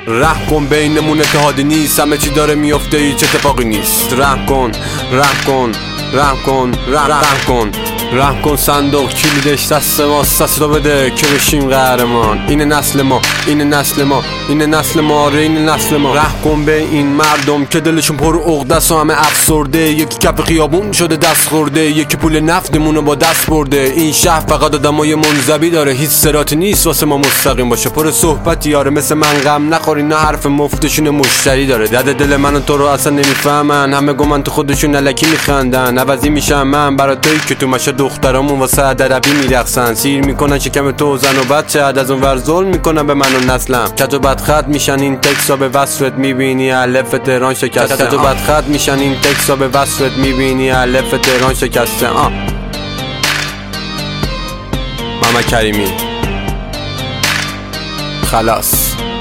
رحم کن بینمون اتحادی نیست، همه چی داره میفته هیچ اتفاقی نیست. رحم کن رحم کن رحم کن رحم کن رحم کن، صندوق کلیدش دست ما، دستو بده که بشیم قهرمان. اینه نسل ما، اینه نسل ما، اینه نسل ما، اینه نسل ما. رحم کن به این مردم که دلشون پر عقده است و همه افسرده. یکی کف خیابون شده دست خورده، یکی پول نفتمونو با دست برده. این شهر فقط آدمای منزوی داره، هیچ صراطی نیست واسه ما مستقیم باشه. پر صحبت یاره مثل من غم نخوری، نه حرف مفتشون مشتری داره. درد دل من و تو رو اصلا نمیفهمن، همه گمان تو خودشون الکی میخندن. عوضی میشم من برای تویی که تو مشه دخترامون واسه عربی میرقصن. سیر میکنن شکم تو زن و بچه، از اون ور ظلم میکنن به من و نسلم. کج و بدخط میشن این تکسا به وصفت میبینی الف تهران شکسته. کج و بدخط میشن این تکسا به وصفت میبینی الف تهران شکسته. محمد کریمی خلاص.